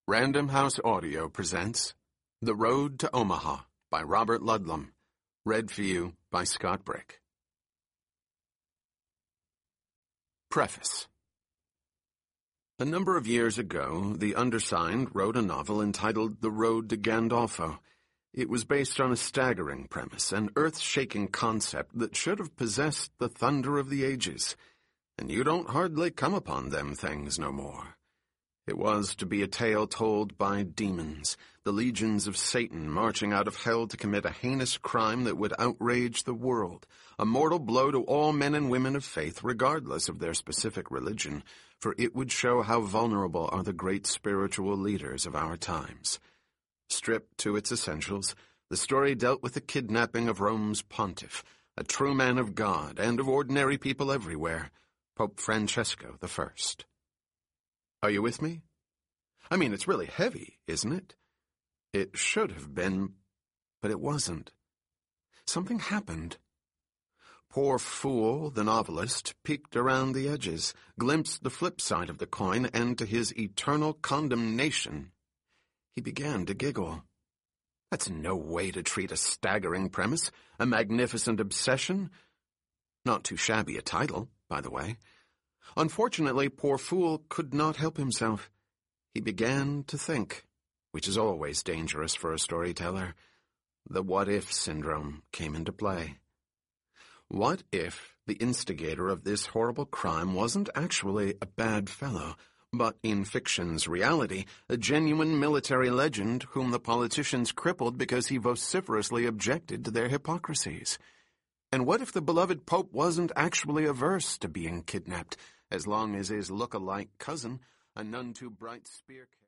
Random House Audio presents The Road to Omaha by Robert Ludlum, read for you by Scott Brick. Preface. A number of years ago, the undersigned wrote a novel entitled The Road to Gandolfo. It was based on a staggering premise, an earth-shaking concept that should have possessed the thunder of the ages, and you don't hardly come upon them things no more. It was to be a tale told by demons, the legions of Satan marching out of hell to commit a heinous crime that would outrage the world, a mortal blow to all men and women of faith, regardless of their specific religion, for it would show how vulnerable are the great spiritual leaders of our times. Stripped to its essentials, the story dealt with the kidnapping of Rome's pontiff, a true man of God and of ordinary people everywhere, Pope Francesco I. Are you with me? I mean, it's really heavy, isn't it? It should have been, but it wasn't. Something happened. Poor fool, the novelist, peeked around the edges, glimpsed the flip side of the coin, and to his eternal condemnation, he began to giggle. That's no way to treat a staggering premise, a magnificent obsession. Not too shabby a title, by the way. Unfortunately, poor fool could not help himself. He began to think, which is always dangerous for a storyteller. The what-if syndrome came into play. What if the instigator of this horrible crime wasn't actually a bad fellow, but in fiction's reality, a genuine military legend whom the politicians crippled because he vociferously objected to their hypocrisies? And what if the beloved Pope wasn't actually averse to being kidnapped, as long as his look-alike cousin, a none-too-bright spear...